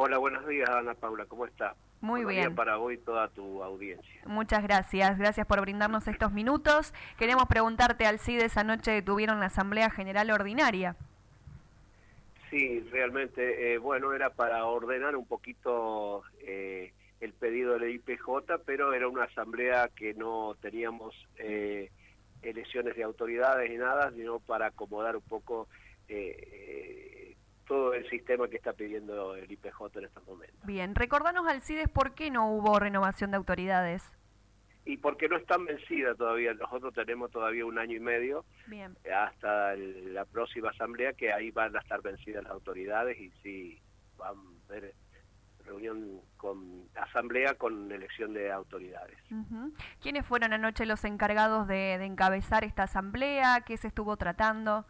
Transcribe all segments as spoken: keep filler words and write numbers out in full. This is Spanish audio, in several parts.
Hola, buenos días, Ana Paula, ¿cómo está? Muy Buenos bien. días para vos y toda tu audiencia. Muchas gracias, gracias por brindarnos estos minutos. Queremos preguntarte, Alcides, anoche tuvieron la Asamblea General Ordinaria. Sí, realmente, eh, bueno, era para ordenar un poquito eh, el pedido del I P J, pero era una asamblea que no teníamos eh, elecciones de autoridades ni nada, sino para acomodar un poco eh, eh, todo el sistema que está pidiendo el I P J en estos momentos. Bien, recordanos, Alcides, ¿por qué no hubo renovación de autoridades? Y porque no están vencidas todavía, nosotros tenemos todavía un año y medio Bien. hasta el, la próxima asamblea, que ahí van a estar vencidas las autoridades y sí van a ver reunión con asamblea con elección de autoridades. Uh-huh. ¿Quiénes fueron anoche los encargados de, de encabezar esta asamblea? ¿Qué se estuvo tratando?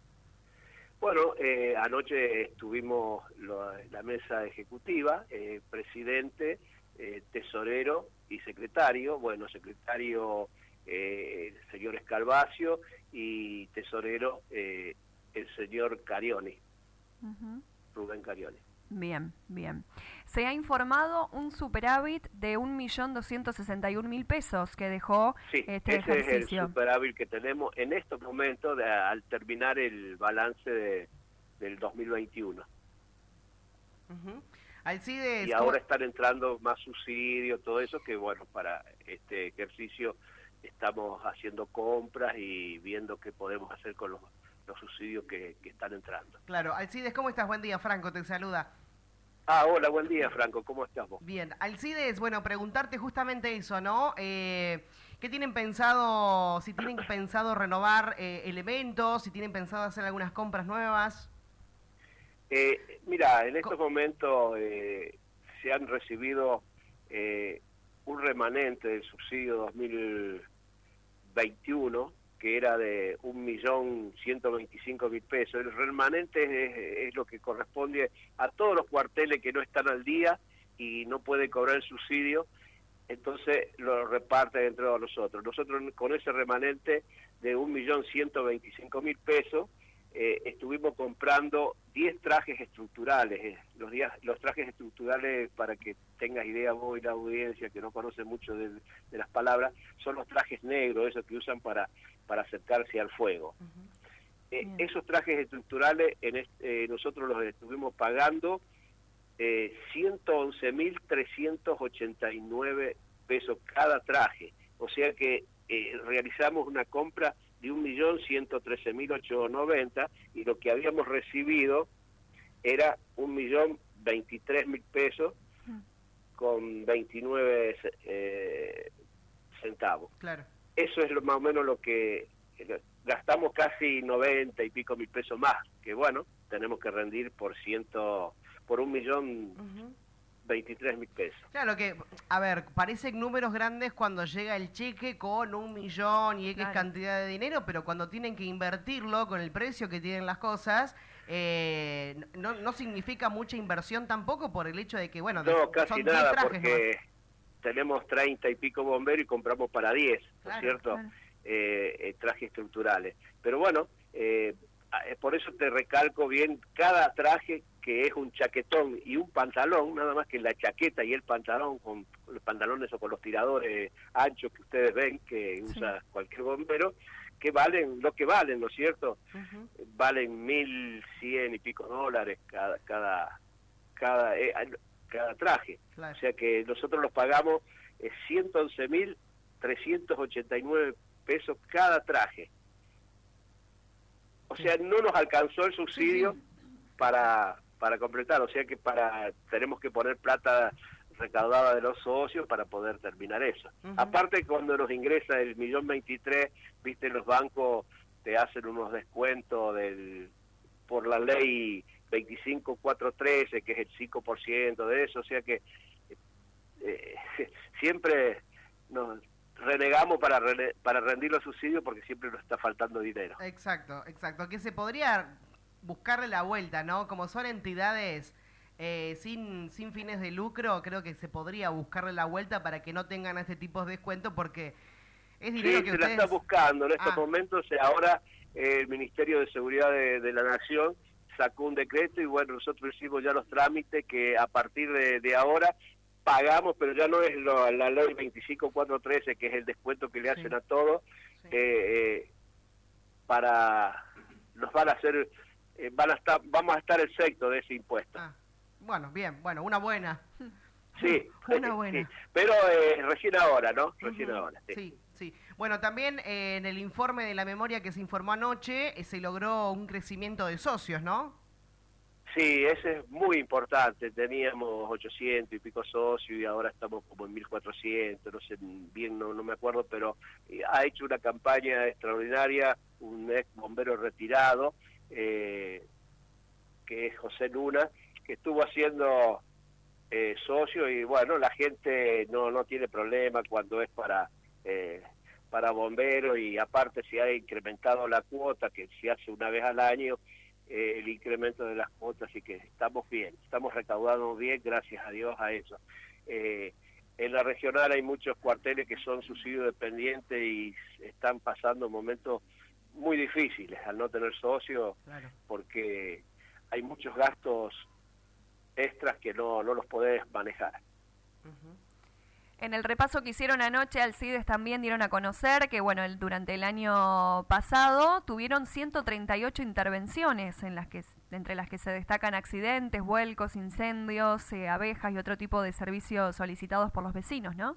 Bueno, eh, anoche estuvimos lo, la mesa ejecutiva, eh, presidente, eh, tesorero y secretario. Bueno, secretario eh, el señor Escalvacio y tesorero eh, el señor Carioni, uh-huh. Rubén Carioni. Bien, bien. Se ha informado un superávit de un millón doscientos sesenta y un mil pesos que dejó sí, este ese ejercicio. Es el superávit que tenemos en estos momentos de, al terminar el balance de, del dos mil veintiuno. Uh-huh. Alcides, y ahora están entrando más subsidios, todo eso, que bueno, para este ejercicio estamos haciendo compras y viendo qué podemos hacer con los, los subsidios que, que están entrando. Claro, Alcides, ¿cómo estás? Buen día, Franco, te saluda. Ah, hola, buen día, Franco, ¿cómo estás vos? Bien, Alcides, bueno, preguntarte justamente eso, ¿no? Eh, ¿Qué tienen pensado, si tienen pensado renovar eh, elementos, si tienen pensado hacer algunas compras nuevas? Eh, mira, en estos momentos eh, se han recibido eh, un remanente del subsidio dos mil veintiuno, que era de un millón ciento veinticinco mil pesos. El remanente es, es lo que corresponde a todos los cuarteles que no están al día y no pueden cobrar el subsidio, entonces lo reparten entre nosotros. Nosotros con ese remanente de un millón ciento veinticinco mil pesos eh, estuvimos comprando diez trajes estructurales. Eh, los, días, los trajes estructurales, para que tengas idea vos y la audiencia que no conoce mucho de, de las palabras, son los trajes negros, esos que usan para para acercarse al fuego. Uh-huh. eh, esos trajes estructurales en este, eh, nosotros los estuvimos pagando eh, ciento once mil trescientos ochenta y nueve pesos cada traje, o sea que eh, realizamos una compra de un millón ciento trece mil ochocientos noventa y lo que habíamos recibido era un millón veintitrés mil pesos uh-huh. con veintinueve eh, centavos. Claro. Eso es lo, más o menos lo que gastamos, casi noventa y pico mil pesos más, que bueno, tenemos que rendir por ciento, por un millón uh-huh. veintitrés mil pesos. Claro que, a ver, parecen números grandes cuando llega el cheque con un millón y X claro. cantidad de dinero, pero cuando tienen que invertirlo con el precio que tienen las cosas, eh, no, no significa mucha inversión tampoco por el hecho de que, bueno, no, casi son nada, trajes porque más. Tenemos treinta y pico bomberos y compramos para diez, ¿no claro, es cierto? Claro. Eh, eh, trajes estructurales. Pero bueno, eh, por eso te recalco bien, cada traje que es un chaquetón y un pantalón, nada más que la chaqueta y el pantalón, con, con los pantalones o con los tiradores anchos que ustedes ven que sí. usa cualquier bombero, que valen lo que valen, ¿no es cierto? Uh-huh. Valen mil cien y pico dólares cada cada cada eh, cada traje, claro. O sea que nosotros los pagamos eh, ciento once mil trescientos ochenta y nueve pesos cada traje, o sea no nos alcanzó el subsidio sí, sí. para para completar, o sea que para tenemos que poner plata recaudada de los socios para poder terminar eso. Uh-huh. Aparte, cuando nos ingresa el millón veintitrés, viste, los bancos te hacen unos descuentos del por la ley veinticinco mil cuatrocientos trece, que es el cinco por ciento de eso, o sea que eh, siempre nos renegamos para rene, para rendir los subsidios porque siempre nos está faltando dinero. Exacto, exacto, que se podría buscarle la vuelta, ¿no? Como son entidades eh, sin, sin fines de lucro, creo que se podría buscarle la vuelta para que no tengan este tipo de descuento porque es dinero sí, que se ustedes... la está buscando en estos ah. momentos. Ahora eh, el Ministerio de Seguridad de, de la Nación sacó un decreto y bueno, nosotros hicimos ya los trámites que a partir de, de ahora pagamos, pero ya no es lo, la ley veinticinco cuatrocientos trece, que es el descuento que le hacen sí. a todos, sí. eh, eh, para, nos van a hacer, eh, van a estar, vamos a estar exentos de ese impuesto. Ah, bueno, bien, bueno, una buena. Sí, una buena. Sí. Pero eh, recién ahora, ¿no? Recién uh-huh. ahora, sí. sí. Sí, bueno, también eh, en el informe de la memoria que se informó anoche, eh, se logró un crecimiento de socios, ¿no? Sí, ese es muy importante. Teníamos ochocientos y pico socios y ahora estamos como en mil cuatrocientos, no sé bien, no, no me acuerdo, pero ha hecho una campaña extraordinaria un ex bombero retirado, eh, que es José Luna, que estuvo haciendo eh, socio y bueno, la gente no, no tiene problema cuando es para... Eh, para bomberos y aparte se ha incrementado la cuota que se hace una vez al año, eh, el incremento de las cuotas, así que estamos bien, estamos recaudando bien, gracias a Dios a eso. Eh, en la regional hay muchos cuarteles que son subsidio dependientes y están pasando momentos muy difíciles al no tener socios, claro. porque hay muchos gastos extras que no, no los podés manejar. Uh-huh. En el repaso que hicieron anoche, Alcides también dieron a conocer que, bueno, el, durante el año pasado tuvieron ciento treinta y ocho intervenciones, en las que, entre las que se destacan accidentes, vuelcos, incendios, eh, abejas y otro tipo de servicios solicitados por los vecinos, ¿no?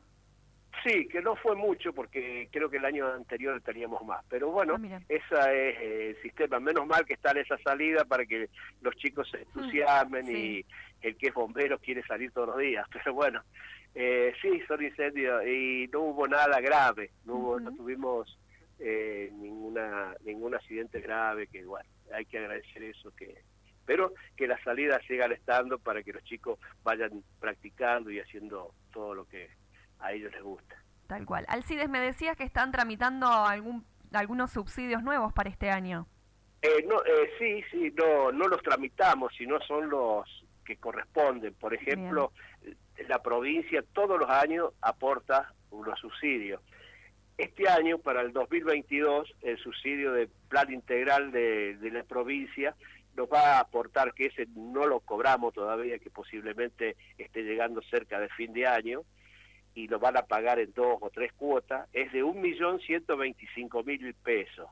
Sí, que no fue mucho porque creo que el año anterior teníamos más, pero bueno, ah, ese es eh, el sistema. Menos mal que está en esa salida para que los chicos se entusiasmen sí. y el que es bombero quiere salir todos los días, pero bueno. Eh, sí, son incendios y no hubo nada grave, no hubo, uh-huh. no tuvimos eh, ninguna ningún accidente grave, que bueno, hay que agradecer eso, que pero que las salidas sigan estando para que los chicos vayan practicando y haciendo todo lo que a ellos les gusta. Tal cual. Alcides, me decías que están tramitando algún algunos subsidios nuevos para este año. Eh, no, eh, sí, sí, no, no los tramitamos, sino son los que corresponden. Por ejemplo, bien. La provincia todos los años aporta unos subsidios. Este año, para el dos mil veintidós, el subsidio de plan integral de, de la provincia nos va a aportar, que ese no lo cobramos todavía, que posiblemente esté llegando cerca de fin de año, y lo van a pagar en dos o tres cuotas, es de un millón ciento veinticinco mil pesos.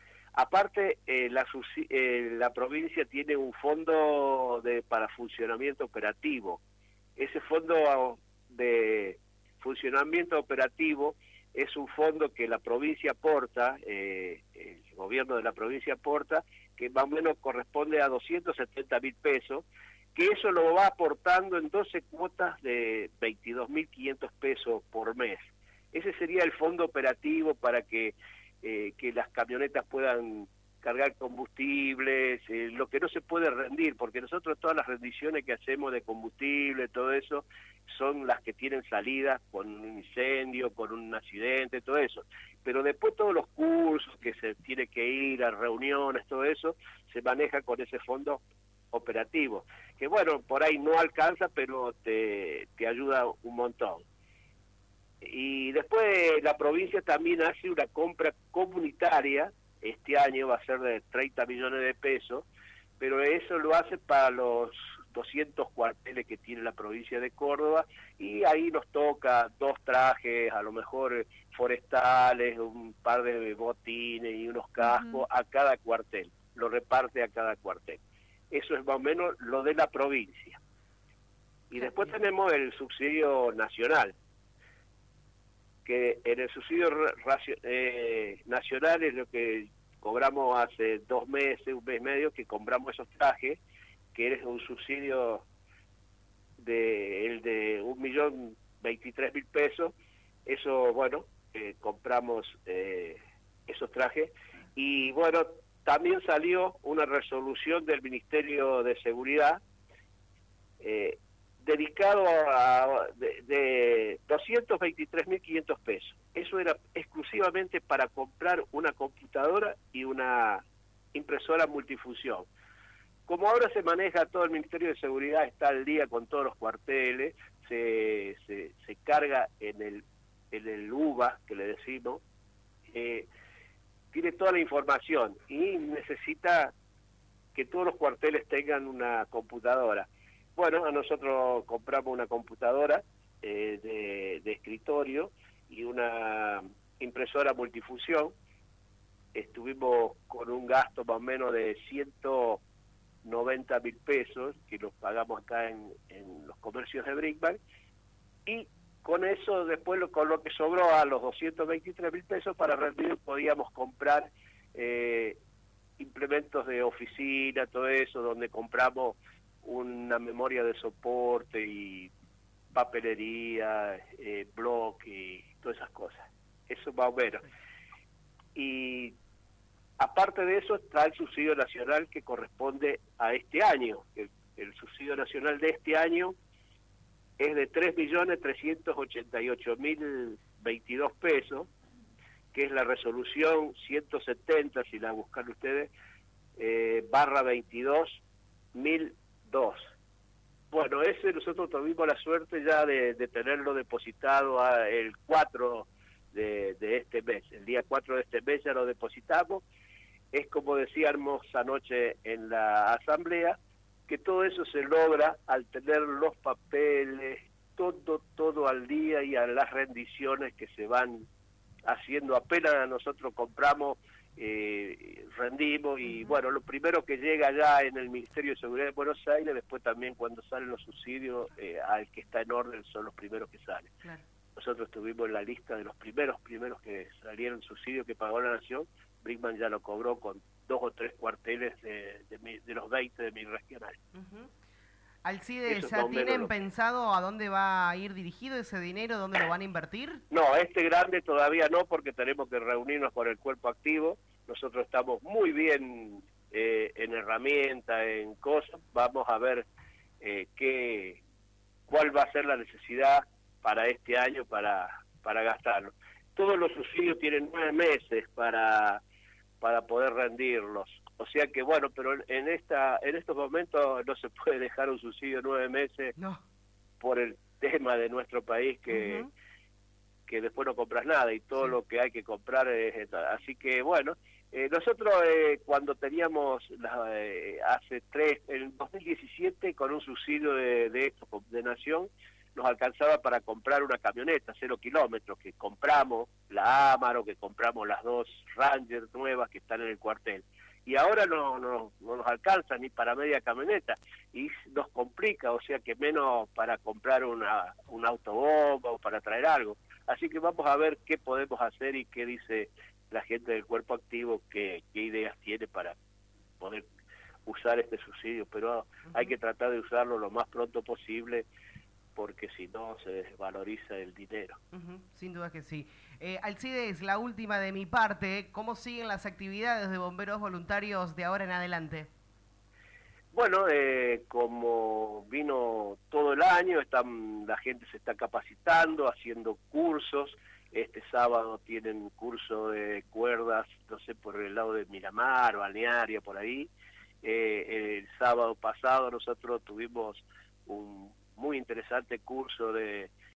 Aparte, eh, la, eh, la provincia tiene un fondo de, para funcionamiento operativo. Ese fondo de funcionamiento operativo es un fondo que la provincia aporta, eh, el gobierno de la provincia aporta, que más o menos corresponde a doscientos setenta mil pesos, que eso lo va aportando en doce cuotas de veintidós mil quinientos pesos por mes. Ese sería el fondo operativo para que, eh, que las camionetas puedan cargar combustibles, eh, lo que no se puede rendir, porque nosotros todas las rendiciones que hacemos de combustible, todo eso, son las que tienen salida con un incendio, con un accidente, todo eso. Pero después todos los cursos que se tiene que ir a reuniones, todo eso, se maneja con ese fondo operativo, que bueno, por ahí no alcanza, pero te, te ayuda un montón. Y después la provincia también hace una compra comunitaria. Este año va a ser de treinta millones de pesos, pero eso lo hace para los doscientos cuarteles que tiene la provincia de Córdoba, y ahí nos toca dos trajes, a lo mejor forestales, un par de botines y unos cascos uh-huh. a cada cuartel, lo reparte a cada cuartel. Eso es más o menos lo de la provincia. Y después tenemos el subsidio nacional, que en el subsidio eh, nacional es lo que cobramos hace dos meses, un mes y medio, que compramos esos trajes, que es un subsidio de el de un millón veintitrés mil pesos. Eso, bueno, eh, compramos eh, esos trajes. Y bueno, también salió una resolución del Ministerio de Seguridad eh, dedicado a de, de doscientos veintitrés mil quinientos pesos. Eso era exclusivamente para comprar una computadora y una impresora multifunción. Como ahora se maneja todo el Ministerio de Seguridad, está al día con todos los cuarteles, se, se, se carga en el, en el U B A, que le decimos, eh, tiene toda la información y necesita que todos los cuarteles tengan una computadora. Bueno, a nosotros compramos una computadora eh, de, de escritorio y una impresora multifunción. Estuvimos con un gasto más o menos de ciento noventa mil pesos, que los pagamos acá en, en los comercios de Brinkmann, y con eso después lo, con lo que sobró a los doscientos veintitrés mil pesos para rendir podíamos comprar eh, implementos de oficina, todo eso, donde compramos una memoria de soporte y papelería, eh, bloque y todas esas cosas. Eso más o menos. Y aparte de eso está el subsidio nacional que corresponde a este año. El, el subsidio nacional de este año es de tres millones trescientos ochenta y ocho mil veintidós pesos, que es la resolución ciento setenta, si la buscan ustedes, eh, barra veintidós mil dos. Bueno, ese nosotros tuvimos la suerte ya de, de tenerlo depositado a el cuatro de, de este mes. El día cuatro de este mes ya lo depositamos. Es como decíamos anoche en la asamblea, que todo eso se logra al tener los papeles, todo, todo al día y a las rendiciones que se van haciendo. Apenas nosotros compramos, eh, rendimos y bueno, lo primero que llega ya en el Ministerio de Seguridad de Buenos Aires, después también cuando salen los subsidios, eh, al que está en orden son los primeros que salen. Claro. Nosotros estuvimos en la lista de los primeros, primeros que salieron subsidios que pagó la Nación. Brinkmann ya lo cobró con dos o tres cuarteles de, de, mi, de los veinte de mi regional. Uh-huh. Alcides, ¿ya tienen pensado a dónde va a ir dirigido ese dinero, dónde lo van a invertir? No, este grande todavía no, porque tenemos que reunirnos con el cuerpo activo. Nosotros estamos muy bien eh, en herramientas, en cosas. Vamos a ver eh, qué, cuál va a ser la necesidad para este año para, para gastarlo. Todos los subsidios tienen nueve meses para... para poder rendirlos. O sea que bueno, pero en esta en estos momentos no se puede dejar un subsidio nueve meses no. por el tema de nuestro país que, uh-huh. que después no compras nada y todo sí. lo que hay que comprar es... Así que bueno, eh, nosotros eh, cuando teníamos la, eh, hace tres, en dos mil diecisiete con un subsidio de, de esto, de Nación, nos alcanzaba para comprar una camioneta, cero kilómetros, que compramos la Amaro, que compramos las dos Ranger nuevas que están en el cuartel. Y ahora no, no, no nos alcanza ni para media camioneta, y nos complica, o sea que menos para comprar una, un autobomba o para traer algo. Así que vamos a ver qué podemos hacer y qué dice la gente del cuerpo activo, qué, qué ideas tiene para poder usar este subsidio, pero uh-huh. hay que tratar de usarlo lo más pronto posible, porque si no se desvaloriza el dinero. Uh-huh, sin duda que sí. Eh, Alcides, la última de mi parte, ¿cómo siguen las actividades de bomberos voluntarios de ahora en adelante? Bueno, eh, como vino todo el año, están, la gente se está capacitando, haciendo cursos. Este sábado tienen curso de cuerdas, no sé, por el lado de Miramar, Balnearia, por ahí. Eh, el sábado pasado nosotros tuvimos un muy interesante curso de